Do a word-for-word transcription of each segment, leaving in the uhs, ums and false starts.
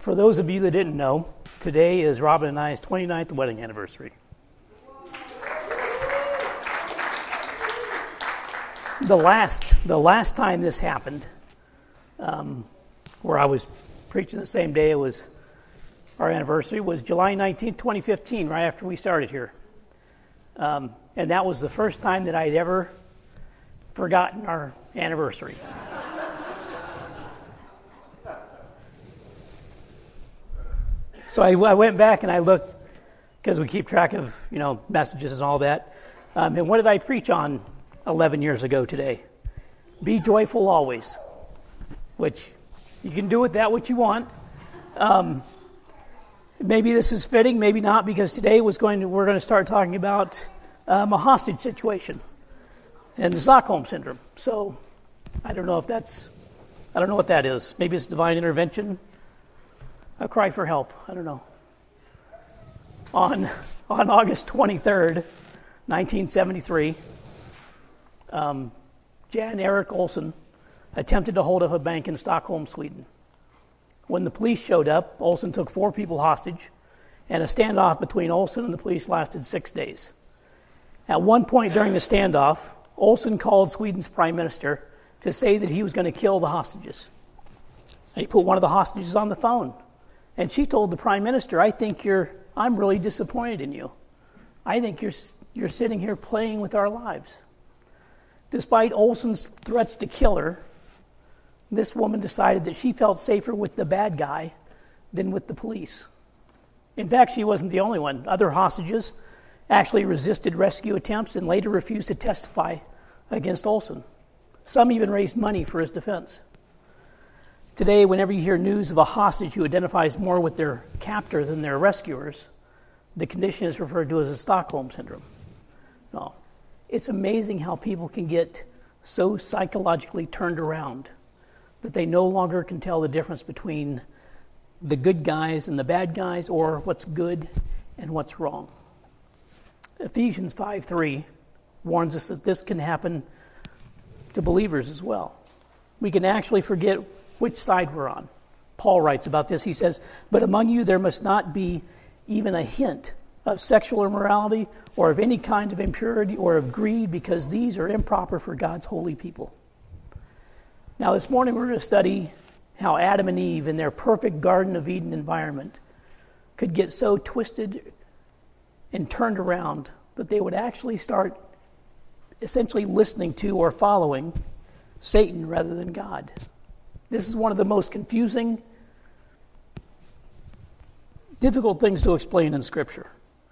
For those of you that didn't know, today is Robin and I's twenty-ninth wedding anniversary. The last, the last time this happened, um, where I was preaching the same day it was our anniversary, was July nineteenth, twenty fifteen, right after we started here. Um, and that was the first time that I'd ever forgotten our anniversary. So I, I went back and I looked, because we keep track of, you know, messages and all that. Um, and what did I preach on eleven years ago today? Be joyful always, which you can do with that what you want. Um, maybe this is fitting, maybe not, because today was going to, we're going to start talking about um, a hostage situation and the Stockholm Syndrome. So I don't know if that's, I don't know what that is. Maybe it's divine intervention. A cry for help. I don't know. On on August twenty-third, nineteen seventy-three, um, Jan Erik Olsson attempted to hold up a bank in Stockholm, Sweden. When the police showed up, Olsson took four people hostage, and a standoff between Olsson and the police lasted six days. At one point during the standoff, Olsson called Sweden's prime minister to say that he was going to kill the hostages. He put one of the hostages on the phone. And she told the prime minister, I think you're, I'm really disappointed in you. I think you're you're sitting here playing with our lives. Despite Olsson's threats to kill her, this woman decided that she felt safer with the bad guy than with the police. In fact, she wasn't the only one. Other hostages actually resisted rescue attempts and later refused to testify against Olsson. Some even raised money for his defense. Today, whenever you hear news of a hostage who identifies more with their captor than their rescuers, the condition is referred to as the Stockholm Syndrome. No. It's amazing how people can get so psychologically turned around that they no longer can tell the difference between the good guys and the bad guys, or what's good and what's wrong. Ephesians five three warns us that this can happen to believers as well. We can actually forget which side we're on. Paul writes about this. He says, but among you there must not be even a hint of sexual immorality or of any kind of impurity or of greed, because these are improper for God's holy people. Now this morning we're going to study how Adam and Eve in their perfect Garden of Eden environment could get so twisted and turned around that they would actually start essentially listening to or following Satan rather than God. This is one of the most confusing, difficult things to explain in Scripture.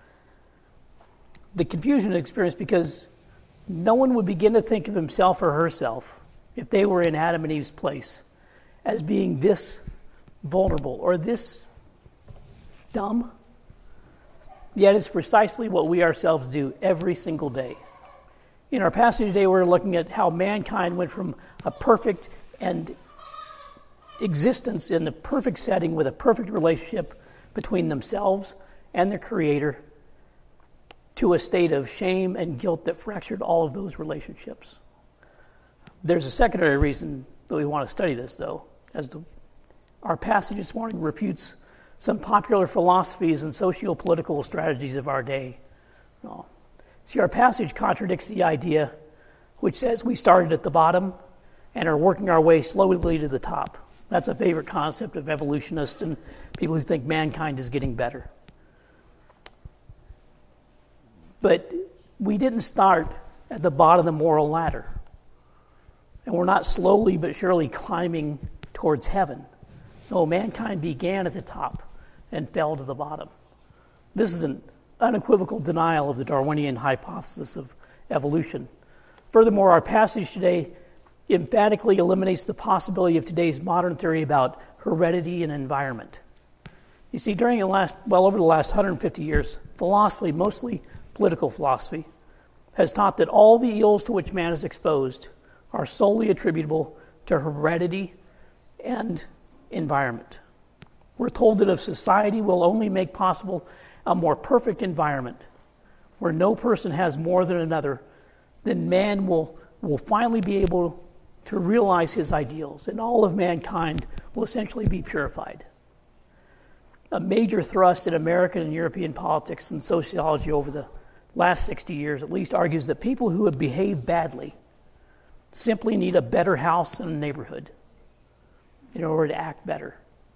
The confusion is experienced because no one would begin to think of himself or herself, if they were in Adam and Eve's place, as being this vulnerable or this dumb. Yet it's precisely what we ourselves do every single day. In our passage today, we're looking at how mankind went from a perfect and existence in the perfect setting with a perfect relationship between themselves and their Creator to a state of shame and guilt that fractured all of those relationships. There's a secondary reason that we want to study this, though, as the, our passage this morning refutes some popular philosophies and socio-political strategies of our day. No. See, our passage contradicts the idea which says we started at the bottom and are working our way slowly to the top. That's a favorite concept of evolutionists and people who think mankind is getting better. But we didn't start at the bottom of the moral ladder. And we're not slowly but surely climbing towards heaven. No, mankind began at the top and fell to the bottom. This is an unequivocal denial of the Darwinian hypothesis of evolution. Furthermore, our passage today emphatically eliminates the possibility of today's modern theory about heredity and environment. You see, during the last, well, over the last one hundred fifty years, philosophy, mostly political philosophy, has taught that all the ills to which man is exposed are solely attributable to heredity and environment. We're told that if society will only make possible a more perfect environment where no person has more than another, then man will, will finally be able to realize his ideals, and all of mankind will essentially be purified. A major thrust in American and European politics and sociology over the last sixty years at least argues that people who have behaved badly simply need a better house and a neighborhood in order to act better.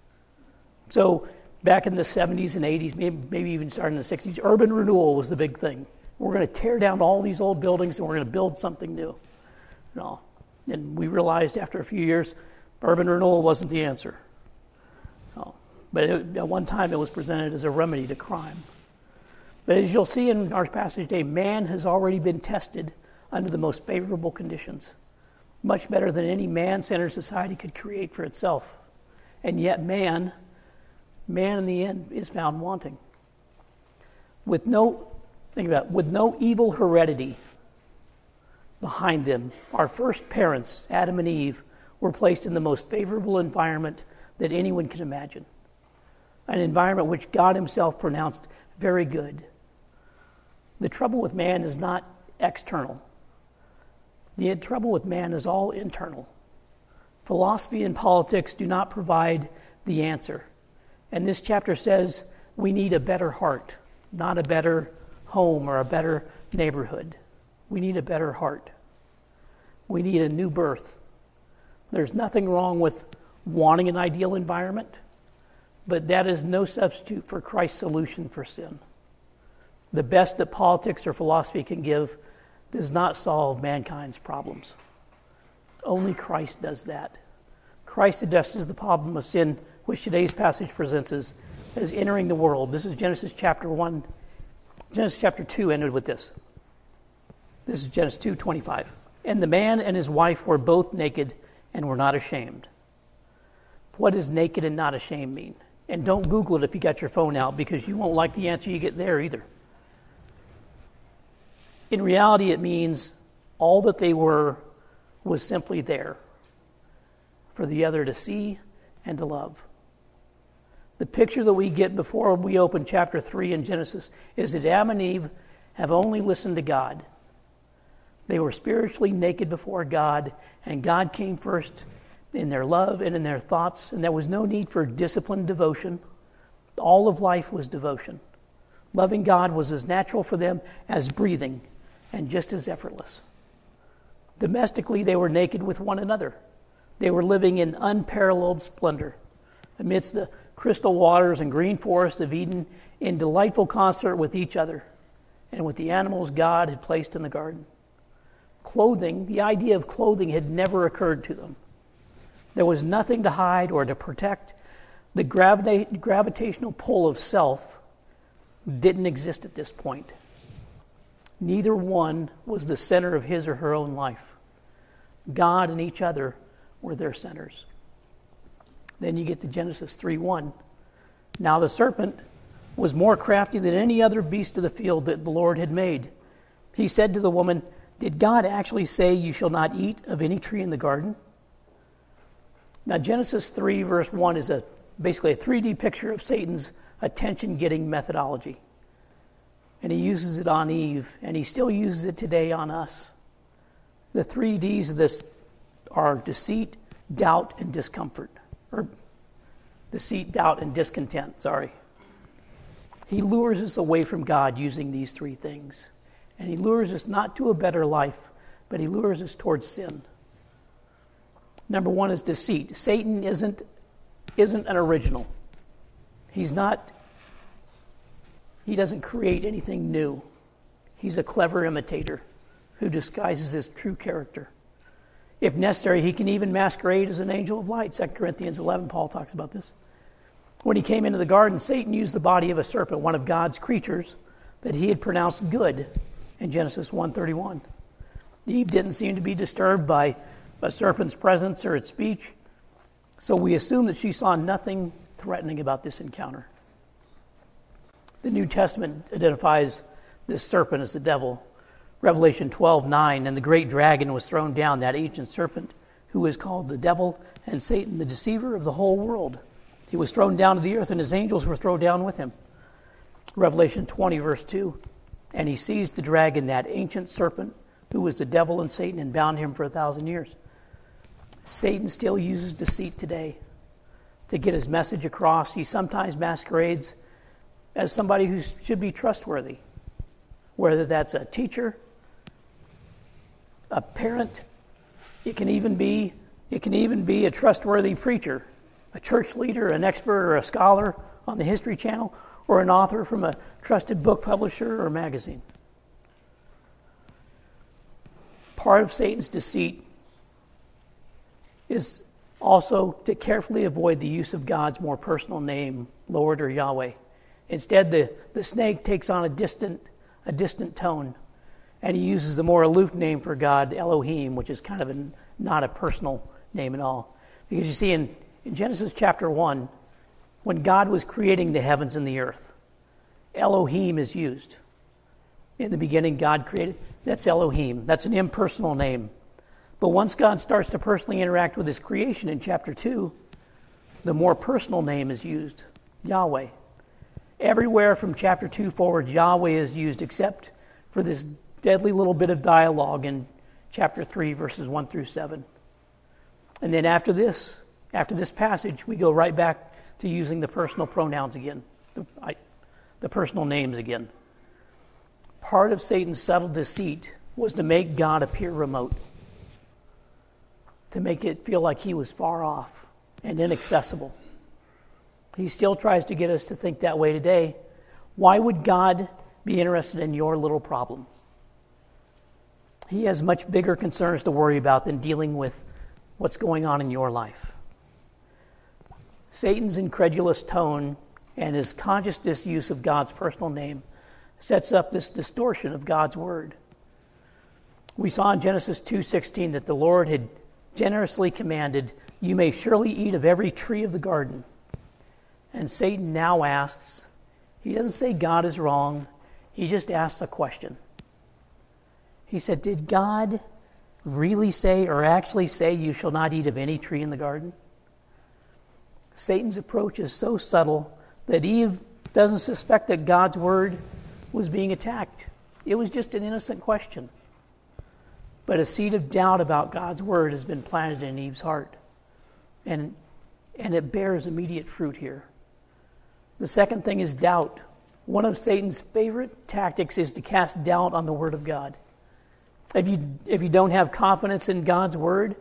So back in the seventies and eighties, maybe, maybe even starting in the sixties, urban renewal was the big thing. We're going to tear down all these old buildings and we're going to build something new. No. And we realized after a few years, urban renewal wasn't the answer. No. But it, at one time it was presented as a remedy to crime. But as you'll see in our passage today, man has already been tested under the most favorable conditions, much better than any man-centered society could create for itself. And yet man, man in the end is found wanting. With no, think about it, with no evil heredity behind them, our first parents, Adam and Eve, were placed in the most favorable environment that anyone could imagine. An environment which God himself pronounced very good. The trouble with man is not external. The trouble with man is all internal. Philosophy and politics do not provide the answer. And this chapter says we need a better heart, not a better home or a better neighborhood. We need a better heart. We need a new birth. There's nothing wrong with wanting an ideal environment, but that is no substitute for Christ's solution for sin. The best that politics or philosophy can give does not solve mankind's problems. Only Christ does that. Christ addresses the problem of sin, which today's passage presents as, as entering the world. This is Genesis chapter one. Genesis chapter two ended with this. This is Genesis two twenty-five. And the man and his wife were both naked and were not ashamed. What does naked and not ashamed mean? And don't Google it if you got your phone out, because you won't like the answer you get there either. In reality, it means all that they were was simply there for the other to see and to love. The picture that we get before we open chapter three in Genesis is that Adam and Eve have only listened to God. They were spiritually naked before God, and God came first in their love and in their thoughts, and there was no need for disciplined devotion. All of life was devotion. Loving God was as natural for them as breathing, and just as effortless. Domestically, they were naked with one another. They were living in unparalleled splendor amidst the crystal waters and green forests of Eden, in delightful concert with each other and with the animals God had placed in the garden. Clothing, the idea of clothing had never occurred to them. There was nothing to hide or to protect. The gravita- gravitational pull of self didn't exist at this point. Neither one was the center of his or her own life. God and each other were their centers. Then you get to Genesis three one. Now the serpent was more crafty than any other beast of the field that the Lord had made. He said to the woman, "Did God actually say you shall not eat of any tree in the garden?" Now Genesis three verse one is a basically a three D picture of Satan's attention-getting methodology. And he uses it on Eve, and he still uses it today on us. The three Ds of this are deceit, doubt, and discomfort. Or deceit, doubt, and discontent, sorry. He lures us away from God using these three things. And he lures us not to a better life, but he lures us towards sin. Number one is deceit. Satan isn't, isn't an original. He's not, he doesn't create anything new. He's a clever imitator who disguises his true character. If necessary, he can even masquerade as an angel of light. Second Corinthians eleven, Paul talks about this. When he came into the garden, Satan used the body of a serpent, one of God's creatures, that he had pronounced good in Genesis one thirty-one. Eve didn't seem to be disturbed by a serpent's presence or its speech, so we assume that she saw nothing threatening about this encounter. The New Testament identifies this serpent as the devil. Revelation twelve nine, and the great dragon was thrown down, that ancient serpent, who is called the devil and Satan, the deceiver of the whole world. He was thrown down to the earth, and his angels were thrown down with him. Revelation twenty verse two, and he seized the dragon, that ancient serpent, who was the devil and Satan, and bound him for a thousand years. Satan still uses deceit today. to get his message across. He sometimes masquerades as somebody who should be trustworthy, whether that's a teacher, a parent, it can even be it can even be a trustworthy preacher, a church leader, an expert or a scholar on the History Channel, or an author from a trusted book publisher or magazine. Part of Satan's deceit is also to carefully avoid the use of God's more personal name, Lord or Yahweh. Instead, the, the snake takes on a distant, a distant tone, and he uses the more aloof name for God, Elohim, which is kind of a, not a personal name at all. Because you see, in, in Genesis chapter one, when God was creating the heavens and the earth, Elohim is used. In the beginning, God created. That's Elohim. That's an impersonal name. But once God starts to personally interact with his creation in chapter two, the more personal name is used, Yahweh. Everywhere from chapter two forward, Yahweh is used except for this deadly little bit of dialogue in chapter three, verses one through seven. And then after this, after this passage, we go right back to using the personal pronouns again, the, I, the personal names again. Part of Satan's subtle deceit was to make God appear remote, to make it feel like he was far off and inaccessible. He still tries to get us to think that way today. Why would God be interested in your little problem? He has much bigger concerns to worry about than dealing with what's going on in your life. Satan's incredulous tone and his conscious disuse of God's personal name sets up this distortion of God's word. We saw in Genesis two sixteen that the Lord had generously commanded, "You may surely eat of every tree of the garden." And Satan now asks, he doesn't say God is wrong, he just asks a question. He said, did God really say or actually say you shall not eat of any tree in the garden? Satan's approach is so subtle that Eve doesn't suspect that God's word was being attacked. It was just an innocent question. But a seed of doubt about God's word has been planted in Eve's heart. And, and it bears immediate fruit here. The second thing is doubt. One of Satan's favorite tactics is to cast doubt on the word of God. If you, if you don't have confidence in God's word,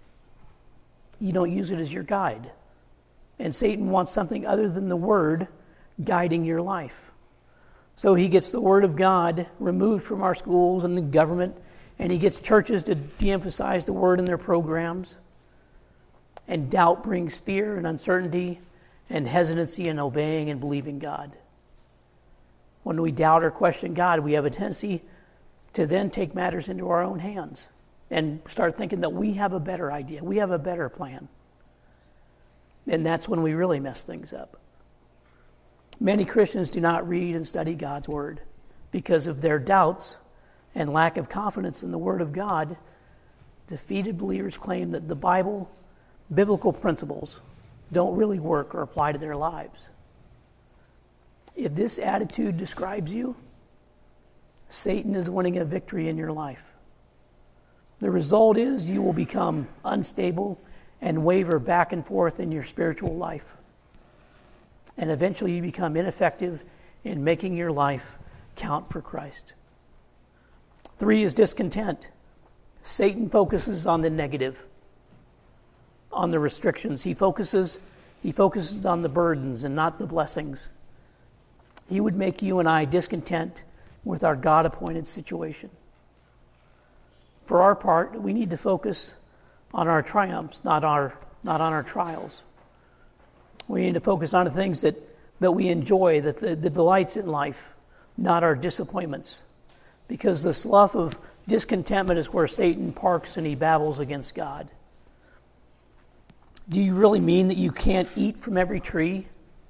you don't use it as your guide. And Satan wants something other than the word guiding your life. So he gets the word of God removed from our schools and the government, and he gets churches to de-emphasize the word in their programs. And doubt brings fear and uncertainty and hesitancy in obeying and believing God. When we doubt or question God, we have a tendency to then take matters into our own hands and start thinking that we have a better idea, we have a better plan. And that's when we really mess things up. Many Christians do not read and study God's word because of their doubts and lack of confidence in the word of God. Defeated believers claim that the Bible, biblical principles, don't really work or apply to their lives. If this attitude describes you, Satan is winning a victory in your life. The result is you will become unstable and waver back and forth in your spiritual life. And eventually you become ineffective in making your life count for Christ. Three is discontent. Satan focuses on the negative, on the restrictions. He focuses, he focuses on the burdens and not the blessings. He would make you and I discontent with our God-appointed situation. For our part, we need to focus on our triumphs, not our not on our trials. We need to focus on the things that, that we enjoy, that the, the delights in life, not our disappointments. Because the slough of discontentment is where Satan parks and he babbles against God. Do you really mean that you can't eat from every tree?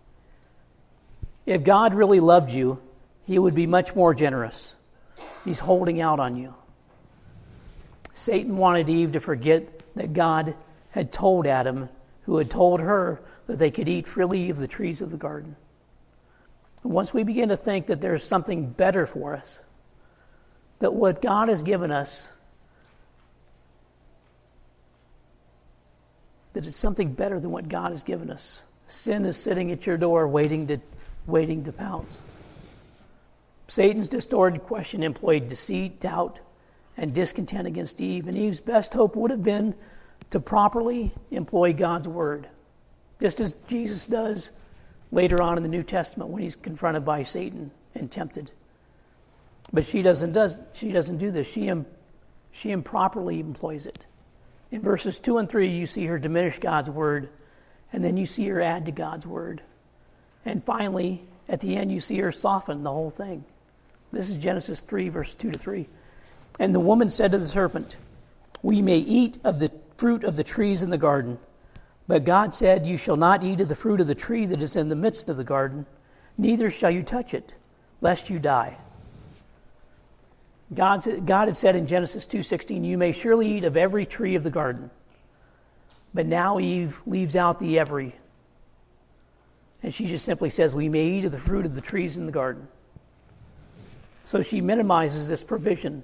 If God really loved you, he would be much more generous. He's holding out on you. Satan wanted Eve to forget that God had told Adam, who had told her that they could eat freely of the trees of the garden. And once we begin to think that there's something better for us, that what God has given us that it's something better than what God has given us. Sin is sitting at your door waiting to, waiting to pounce. Satan's distorted question employed deceit, doubt, and discontent against Eve. And Eve's best hope would have been to properly employ God's word, just as Jesus does later on in the New Testament when he's confronted by Satan and tempted. But she doesn't does she doesn't do this. She im, she improperly employs it. In verses two and three, you see her diminish God's word, and then you see her add to God's word. And finally, at the end, you see her soften the whole thing. This is Genesis three, verse two to three. And the woman said to the serpent, "We may eat of the fruit of the trees in the garden, but God said, you shall not eat of the fruit of the tree that is in the midst of the garden, neither shall you touch it, lest you die." God, God had said in Genesis two sixteen, "You may surely eat of every tree of the garden." But now Eve leaves out the every. And she just simply says, "We may eat of the fruit of the trees in the garden." So she minimizes this provision.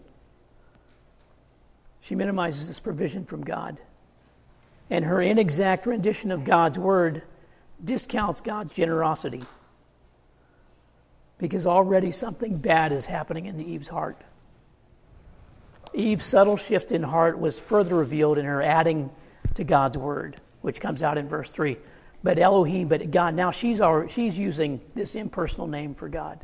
She minimizes this provision from God. And her inexact rendition of God's word discounts God's generosity. Because already something bad is happening in Eve's heart. Eve's subtle shift in heart was further revealed in her adding to God's word, which comes out in verse three. But Elohim, but God, now she's already, she's using this impersonal name for God.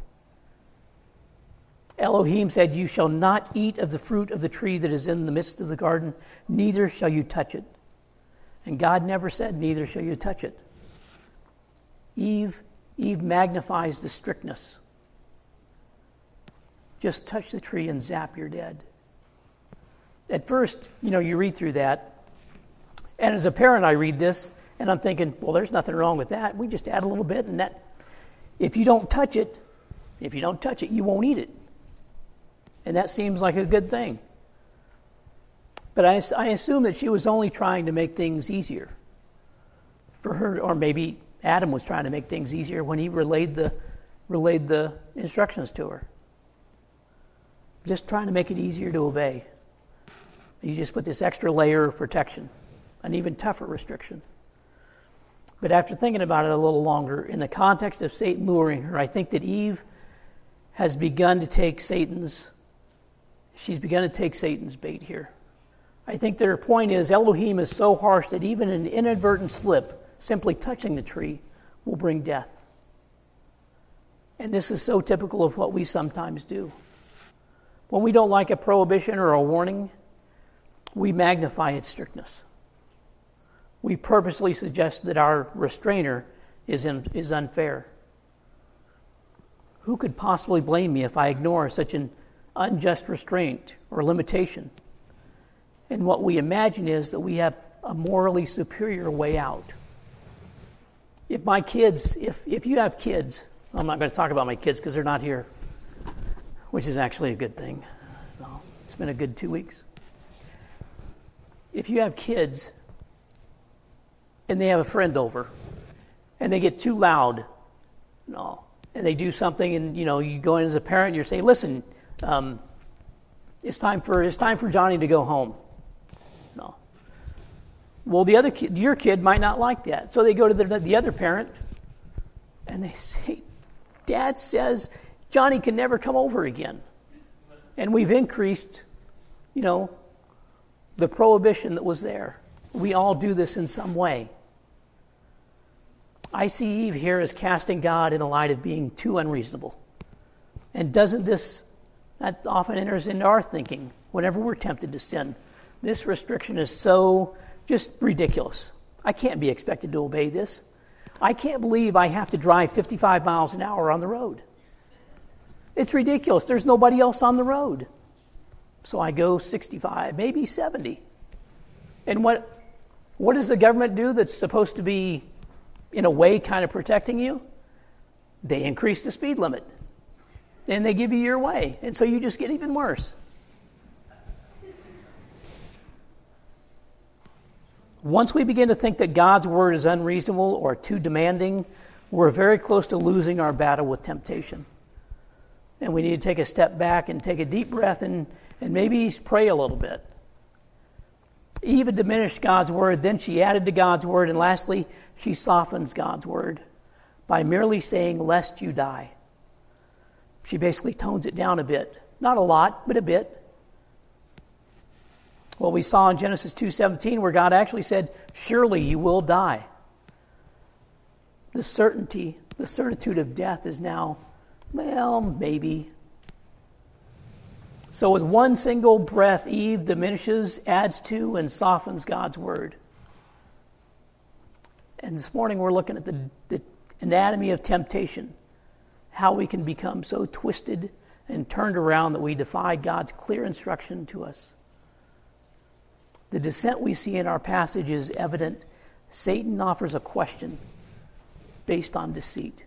Elohim said, "You shall not eat of the fruit of the tree that is in the midst of the garden, neither shall you touch it." And God never said, "Neither shall you touch it." Eve, Eve magnifies the strictness. Just touch the tree and zap, you're dead. At first, you know, you read through that, and as a parent, I read this, and I'm thinking, well, there's nothing wrong with that. We just add a little bit, and that, if you don't touch it, if you don't touch it, you won't eat it. And that seems like a good thing. But I, I assume that she was only trying to make things easier for her, or maybe Adam was trying to make things easier when he relayed the, relayed the instructions to her. Just trying to make it easier to obey. You just put this extra layer of protection, an even tougher restriction. But after thinking about it a little longer, in the context of Satan luring her, I think that Eve has begun to take Satan's, she's begun to take Satan's bait here. I think their point is Elohim is so harsh that even an inadvertent slip, simply touching the tree, will bring death. And this is so typical of what we sometimes do. When we don't like a prohibition or a warning, we magnify its strictness. We purposely suggest that our restrainer is, in, is unfair. Who could possibly blame me if I ignore such an unjust restraint or limitation? And what we imagine is that we have a morally superior way out. If my kids, if, if you have kids, I'm not going to talk about my kids because they're not here, which is actually a good thing. No, it's been a good two weeks. If you have kids and they have a friend over and they get too loud, no, and they do something, and you know, you go in as a parent and you say, "Listen, um, it's time for it's time for Johnny to go home." No. Well, the other kid, your kid might not like that, so they go to the, the other parent and they say, "Dad says Johnny can never come over again," and we've increased, you know, the prohibition that was there. We all do this in some way. I see Eve here as casting God in a light of being too unreasonable. And doesn't this, that often enters into our thinking whenever we're tempted to sin. This restriction is so just ridiculous. I can't be expected to obey this. I can't believe I have to drive fifty-five miles an hour on the road. It's ridiculous. There's nobody else on the road. So I go sixty-five, maybe seventy. And what what does the government do that's supposed to be, in a way, kind of protecting you? They increase the speed limit. And they give you your way. And so you just get even worse. Once we begin to think that God's word is unreasonable or too demanding, we're very close to losing our battle with temptation. And we need to take a step back and take a deep breath and, and maybe pray a little bit. Eve had diminished God's word, then she added to God's word, and lastly, she softens God's word by merely saying, lest you die. She basically tones it down a bit. Not a lot, but a bit. Well, we saw in Genesis two seventeen where God actually said, surely you will die. The certainty, the certitude of death is now, well, maybe. So with one single breath, Eve diminishes, adds to, and softens God's word. And this morning we're looking at the, the anatomy of temptation, how we can become so twisted and turned around that we defy God's clear instruction to us. The descent we see in our passage is evident. Satan offers a question based on deceit,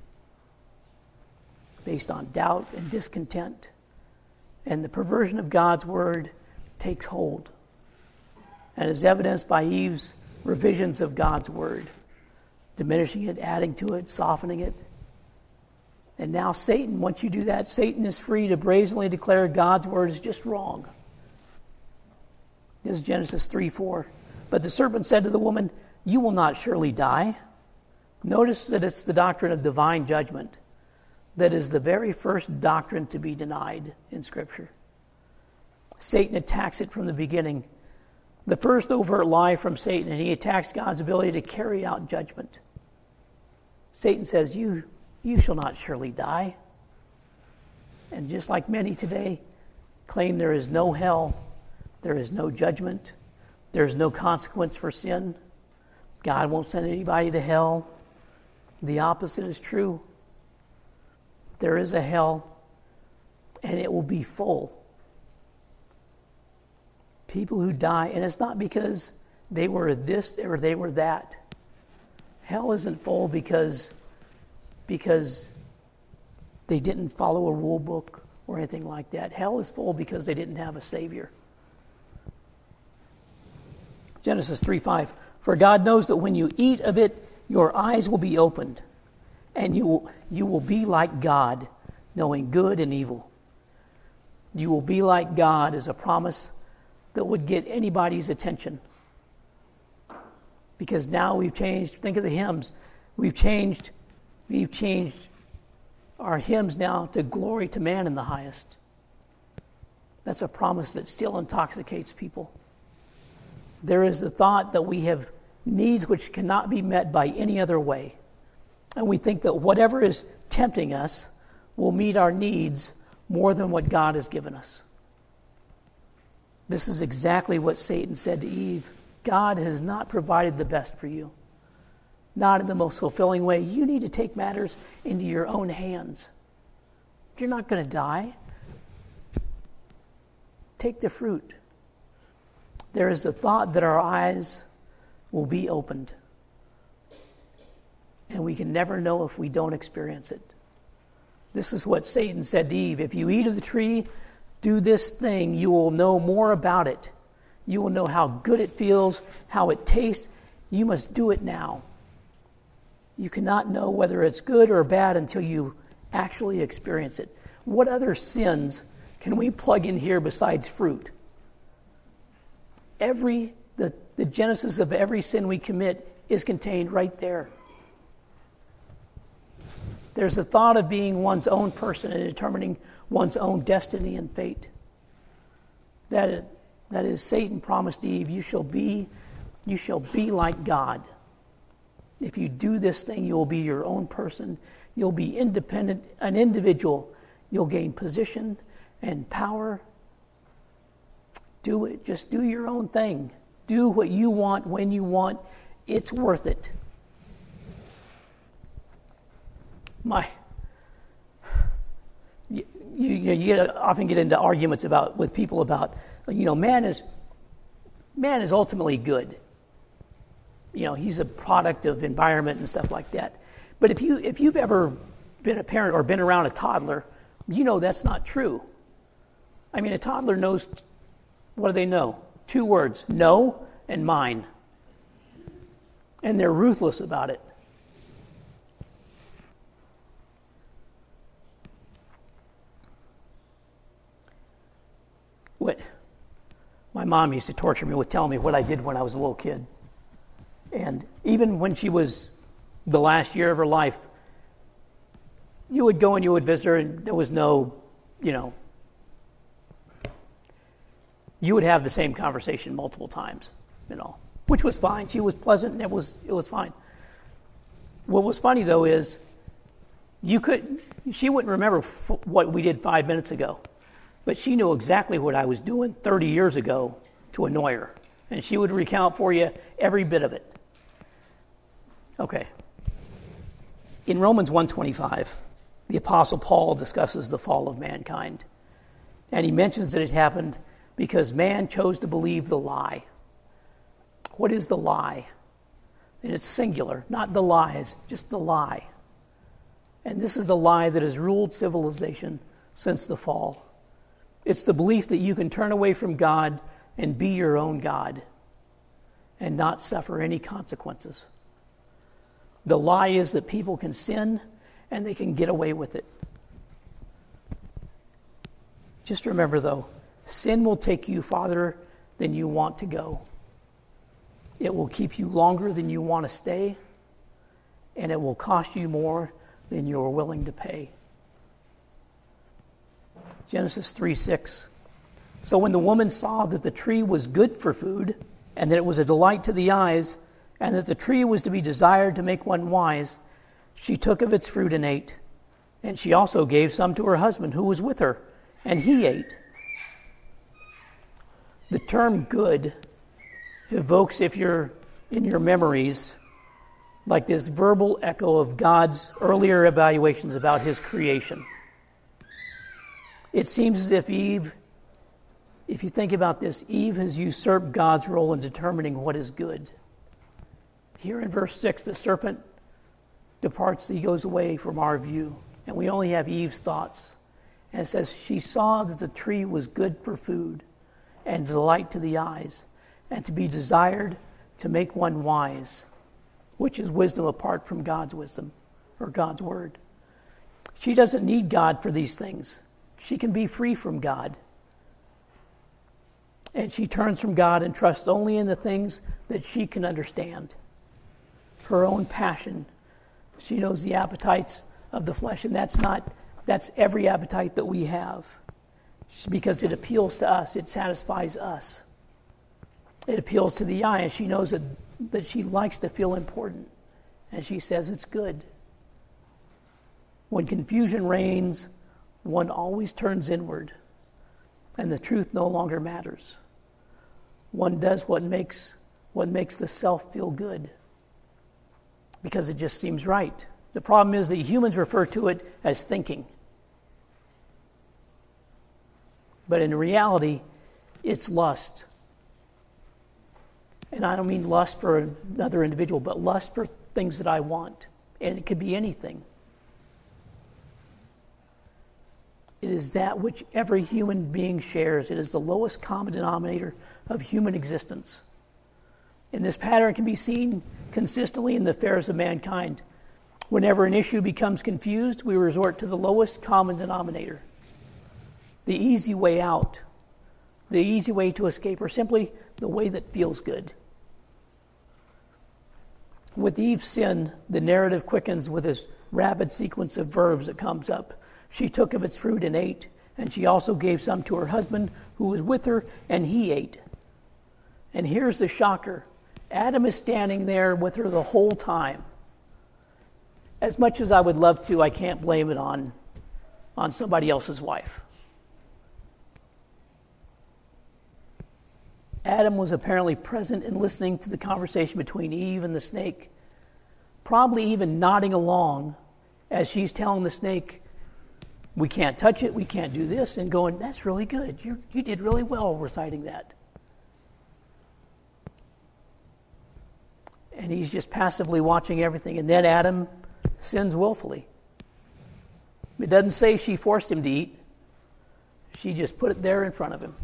based on doubt and discontent. And the perversion of God's word takes hold and is evidenced by Eve's revisions of God's word, diminishing it, adding to it, softening it. And now Satan, once you do that, Satan is free to brazenly declare God's word is just wrong. This is Genesis three four. But the serpent said to the woman, you will not surely die. Notice that it's the doctrine of divine judgment that is the very first doctrine to be denied in Scripture. Satan attacks it from the beginning. The first overt lie from Satan, and he attacks God's ability to carry out judgment. Satan says, you, you shall not surely die. And just like many today claim there is no hell, there is no judgment, there is no consequence for sin, God won't send anybody to hell. The opposite is true. There is a hell, and it will be full. People who die, and it's not because they were this or they were that. Hell isn't full because, because they didn't follow a rule book or anything like that. Hell is full because they didn't have a Savior. Genesis three five. For God knows that when you eat of it, your eyes will be opened, and you will, you will be like God, knowing good and evil. You will be like God is a promise that would get anybody's attention. Because now we've changed, think of the hymns, we've changed, we've changed our hymns now to glory to man in the highest. That's a promise that still intoxicates people. There is the thought that we have needs which cannot be met by any other way. And we think that whatever is tempting us will meet our needs more than what God has given us. This is exactly what Satan said to Eve. God has not provided the best for you. Not in the most fulfilling way. You need to take matters into your own hands. You're not going to die. Take the fruit. There is the thought that our eyes will be opened. And we can never know if we don't experience it. This is what Satan said to Eve. If you eat of the tree, do this thing, you will know more about it. You will know how good it feels, how it tastes. You must do it now. You cannot know whether it's good or bad until you actually experience it. What other sins can we plug in here besides fruit? Every the, the genesis of every sin we commit is contained right there. There's the thought of being one's own person and determining one's own destiny and fate. That is, that is Satan promised Eve, you shall be, you shall be like God. If you do this thing, you'll be your own person. You'll be independent, an individual. You'll gain position and power. Do it. Just do your own thing. Do what you want when you want. It's worth it. My, you, you, you get, often get into arguments about with people about, you know, man is man is ultimately good. You know, he's a product of environment and stuff like that. But if you if you've ever been a parent or been around a toddler, you know that's not true. I mean, a toddler knows, what do they know? Two words, no and mine. And they're ruthless about it. What? My My mom used to torture me with telling me what I did when I was a little kid. And even when she was the last year of her life, you would go and you would visit her, and there was no, you know, you would have the same conversation multiple times, you know, which was fine. She was pleasant, and it was it was fine. What was funny, though, is you could, she wouldn't remember f- what we did five minutes ago, but she knew exactly what I was doing thirty years ago to annoy her, and she would recount for you every bit of it. Okay. In Romans one twenty-five, the Apostle Paul discusses the fall of mankind, and he mentions that it happened because man chose to believe the lie. What is the lie? And it's singular, not the lies, just the lie. And this is the lie that has ruled civilization since the fall. It's the belief that you can turn away from God and be your own God and not suffer any consequences. The lie is that people can sin and they can get away with it. Just remember, though, sin will take you farther than you want to go. It will keep you longer than you want to stay, and it will cost you more than you're willing to pay. Genesis three six. So when the woman saw that the tree was good for food, and that it was a delight to the eyes, and that the tree was to be desired to make one wise, she took of its fruit and ate. And she also gave some to her husband who was with her, and he ate. The term good evokes, if you're in your memories, like this verbal echo of God's earlier evaluations about his creation. It seems as if Eve, if you think about this, Eve has usurped God's role in determining what is good. Here in verse six, the serpent departs, he goes away from our view, and we only have Eve's thoughts. And it says, she saw that the tree was good for food and delight to the eyes, and to be desired to make one wise, which is wisdom apart from God's wisdom, or God's word. She doesn't need God for these things. She can be free from God. And she turns from God and trusts only in the things that she can understand. Her own passion. She knows the appetites of the flesh, and that's not, that's every appetite that we have. Because it appeals to us, it satisfies us. It appeals to the eye, and she knows that, that she likes to feel important. And she says it's good. When confusion reigns, one always turns inward, and the truth no longer matters. One does what makes what makes the self feel good, because it just seems right. The problem is that humans refer to it as thinking. But in reality, it's lust. And I don't mean lust for another individual, but lust for things that I want. And it could be anything. It is that which every human being shares. It is the lowest common denominator of human existence. And this pattern can be seen consistently in the affairs of mankind. Whenever an issue becomes confused, we resort to the lowest common denominator. The easy way out, the easy way to escape, or simply the way that feels good. With Eve's sin, the narrative quickens with this rapid sequence of verbs that comes up. She took of its fruit and ate, and she also gave some to her husband who was with her, and he ate. And here's the shocker. Adam is standing there with her the whole time. As much as I would love to, I can't blame it on, on somebody else's wife. Adam was apparently present and listening to the conversation between Eve and the snake, probably even nodding along as she's telling the snake, we can't touch it, we can't do this, and going, that's really good. You you did really well reciting that. And he's just passively watching everything. And then Adam sins willfully. It doesn't say she forced him to eat. She just put it there in front of him.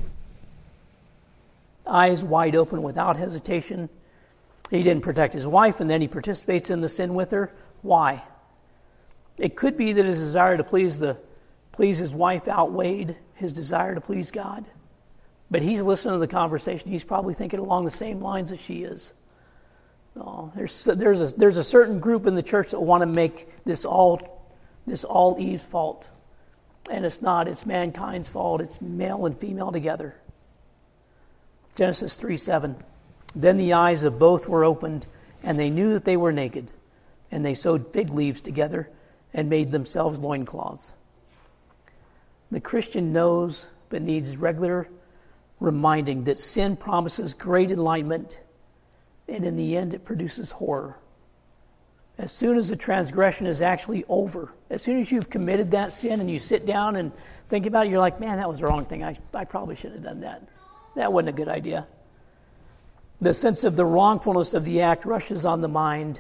Eyes wide open without hesitation. He didn't protect his wife, and then he participates in the sin with her. Why? It could be that his desire to please the please his wife outweighed his desire to please God. But he's listening to the conversation. He's probably thinking along the same lines as she is. Oh, there's there's a there's a certain group in the church that want to make this all this all Eve's fault, and it's not. It's mankind's fault. It's male and female together. Genesis three seven. Then the eyes of both were opened, and they knew that they were naked, and they sewed fig leaves together and made themselves loincloths. The Christian knows but needs regular reminding that sin promises great enlightenment, and in the end it produces horror. As soon as the transgression is actually over, as soon as you've committed that sin and you sit down and think about it, you're like, man, that was the wrong thing. I, I probably shouldn't have done that. That wasn't a good idea. The sense of the wrongfulness of the act rushes on the mind,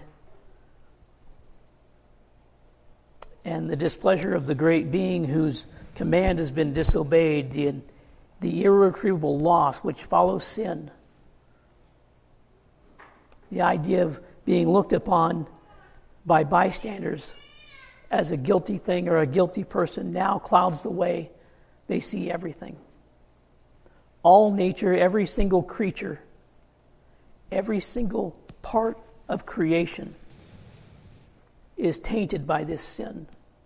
and the displeasure of the great being whose command has been disobeyed, the, the irretrievable loss which follows sin. The idea of being looked upon by bystanders as a guilty thing or a guilty person now clouds the way they see everything. All nature, every single creature, every single part of creation is tainted by this sin.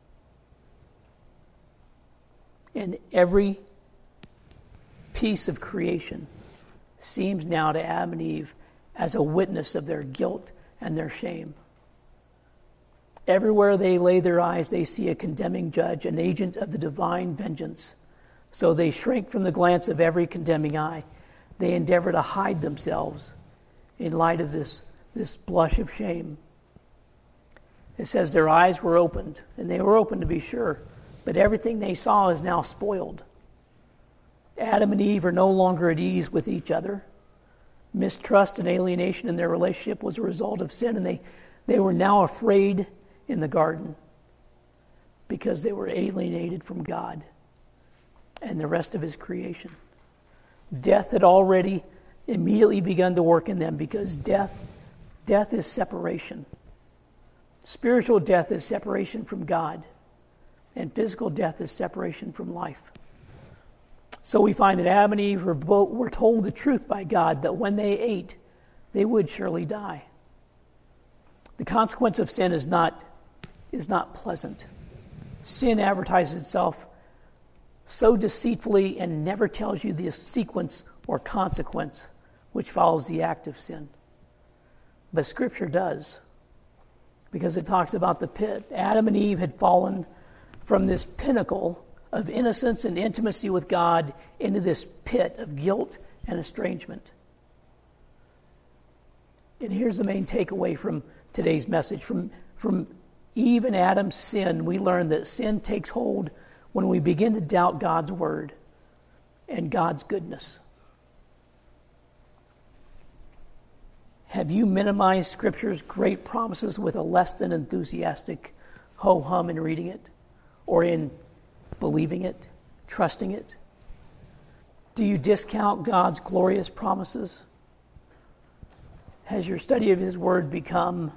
And every piece of creation seems now to Adam and Eve as a witness of their guilt and their shame. Everywhere they lay their eyes, they see a condemning judge, an agent of the divine vengeance. So they shrink from the glance of every condemning eye. They endeavor to hide themselves in light of this, this blush of shame. It says their eyes were opened, and they were open to be sure, but everything they saw is now spoiled. Adam and Eve are no longer at ease with each other. Mistrust and alienation in their relationship was a result of sin, and they, they were now afraid in the garden because they were alienated from God and the rest of his creation. Death had already immediately begun to work in them because death, death is separation. Spiritual death is separation from God, and physical death is separation from life. So we find that Adam and Eve were, both, were told the truth by God that when they ate, they would surely die. The consequence of sin is not, is not pleasant. Sin advertises itself so deceitfully and never tells you the sequence or consequence which follows the act of sin. But Scripture does, because it talks about the pit. Adam and Eve had fallen from this pinnacle of innocence and intimacy with God into this pit of guilt and estrangement. And here's the main takeaway from today's message. From, from Eve and Adam's sin, we learn that sin takes hold when we begin to doubt God's word and God's goodness. Have you minimized Scripture's great promises with a less than enthusiastic ho-hum in reading it, or in believing it, trusting it? Do you discount God's glorious promises? Has your study of his word become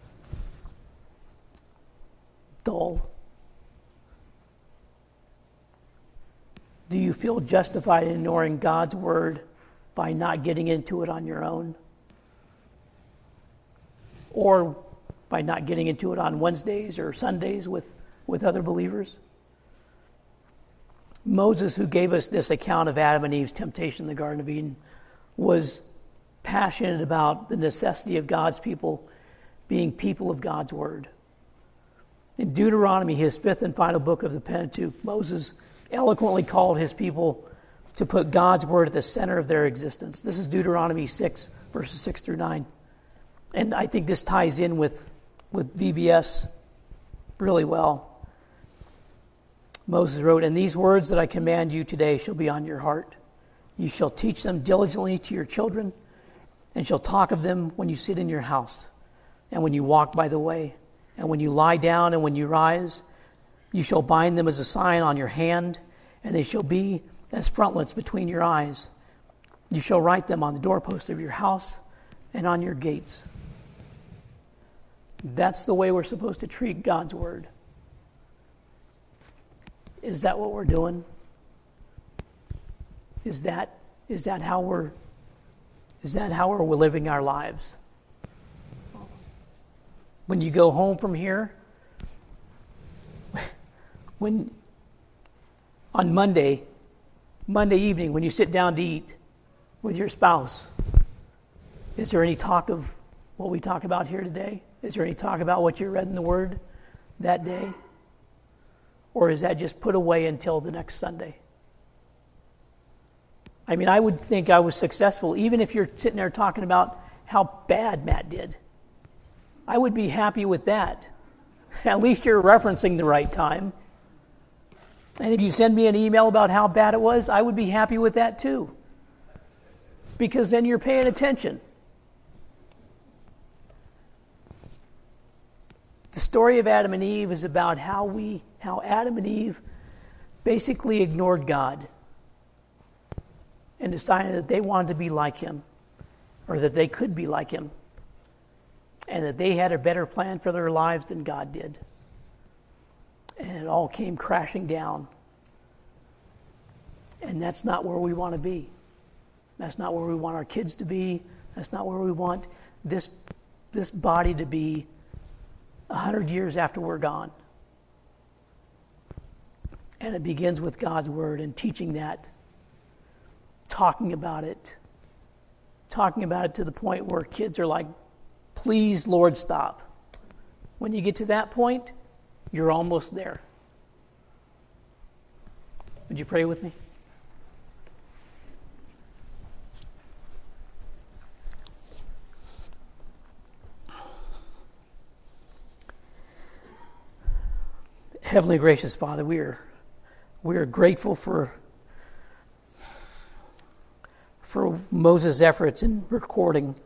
dull? Do you feel justified in ignoring God's word by not getting into it on your own? Or by not getting into it on Wednesdays or Sundays with, with other believers? Moses, who gave us this account of Adam and Eve's temptation in the Garden of Eden, was passionate about the necessity of God's people being people of God's word. In Deuteronomy, his fifth and final book of the Pentateuch, Moses eloquently called his people to put God's word at the center of their existence. This is Deuteronomy six, verses six through nine. And I think this ties in with, with V B S really well. Moses wrote, "And these words that I command you today shall be on your heart. You shall teach them diligently to your children, and shall talk of them when you sit in your house, and when you walk by the way, and when you lie down, and when you rise. You shall bind them as a sign on your hand, and they shall be as frontlets between your eyes. You shall write them on the doorpost of your house and on your gates." That's the way we're supposed to treat God's word. Is that what we're doing? Is that Is that how we're is that how we're living our lives? When you go home from here, when on Monday, Monday evening, when you sit down to eat with your spouse, is there any talk of what we talk about here today? Is there any talk about what you read in the Word that day? Or is that just put away until the next Sunday? I mean, I would think I was successful, even if you're sitting there talking about how bad Matt did. I would be happy with that. At least you're referencing the right time. And if you send me an email about how bad it was, I would be happy with that too. Because then you're paying attention. The story of Adam and Eve is about how we, how Adam and Eve basically ignored God and decided that they wanted to be like him, or that they could be like him, and that they had a better plan for their lives than God did. And it all came crashing down. And that's not where we want to be. That's not where we want our kids to be. That's not where we want this, this body to be a hundred years after we're gone. And it begins with God's Word and teaching that, talking about it, talking about it to the point where kids are like, please, Lord, stop. When you get to that point, you're almost there. Would you pray with me? Heavenly gracious Father, we are we are grateful for for Moses' efforts in recording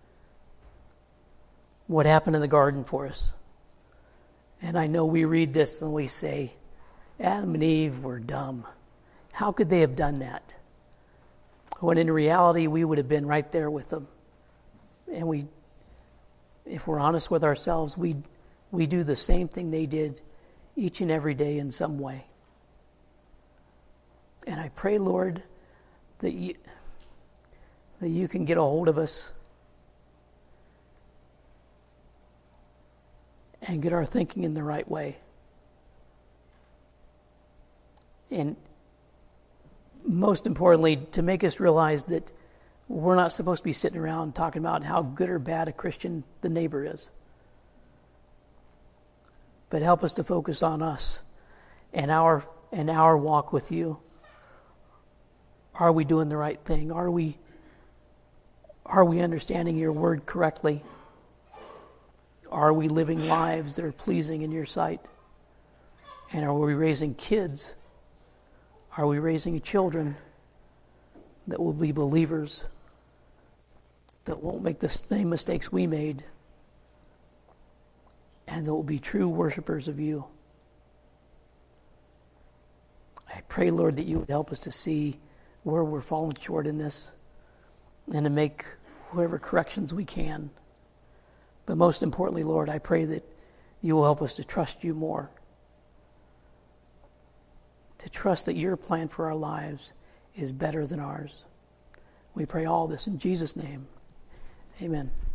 what happened in the garden for us. And I know we read this and we say, Adam and Eve were dumb. How could they have done that? When in reality, we would have been right there with them. And we, if we're honest with ourselves, we we do the same thing they did each and every day in some way. And I pray, Lord, that you, that you can get a hold of us and get our thinking in the right way. And most importantly, to make us realize that we're not supposed to be sitting around talking about how good or bad a Christian the neighbor is. But help us to focus on us and our and our walk with you. Are we doing the right thing? Are we are we understanding your word correctly? Are we living lives that are pleasing in your sight? And are we raising kids? Are we raising children that will be believers, that won't make the same mistakes we made, and that will be true worshipers of you? I pray, Lord, that you would help us to see where we're falling short in this and to make whatever corrections we can. But most importantly, Lord, I pray that you will help us to trust you more, to trust that your plan for our lives is better than ours. We pray all this in Jesus' name. Amen.